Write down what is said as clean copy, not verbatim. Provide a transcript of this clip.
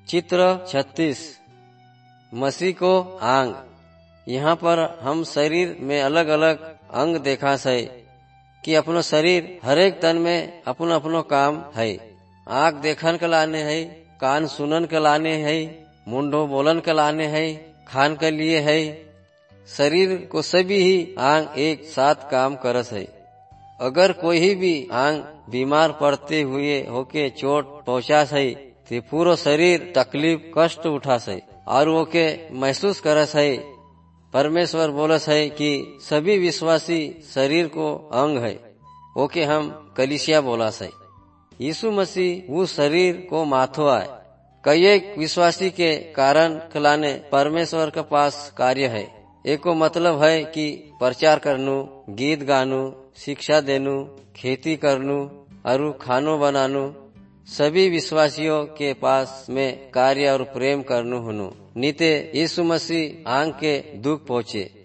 चित्र 36 मसीह को आंग। यहाँ पर हम शरीर में अलग अलग अंग देखा है कि अपनो शरीर हरेक तन में अपनो अपनो काम है। आँख देखन के लाने है, कान सुनन के लाने है, मुंडो बोलन के लाने है, खान के लिए है। शरीर को सभी ही आंग एक साथ काम करस है। अगर कोई भी आंग बीमार पड़ते हुए होके चोट पहुँचास है तो पूरा शरीर तकलीफ कष्ट उठास है और वो के महसूस करस है। परमेश्वर बोलस है कि सभी विश्वासी शरीर को अंग है, वो के हम कलीसिया बोलास है। यीशु मसीह वो शरीर को माथो आए। कई एक विश्वासी के कारण खिलाने परमेश्वर के पास कार्य है। एको मतलब है कि प्रचार करनू, गीत गानू, शिक्षा देनू, खेती करनू और खानो बनानू। सभी विश्वासियों के पास में कार्य और प्रेम करनू होनू, नीते यीशु मसीह आंग के दुख पहुँचे।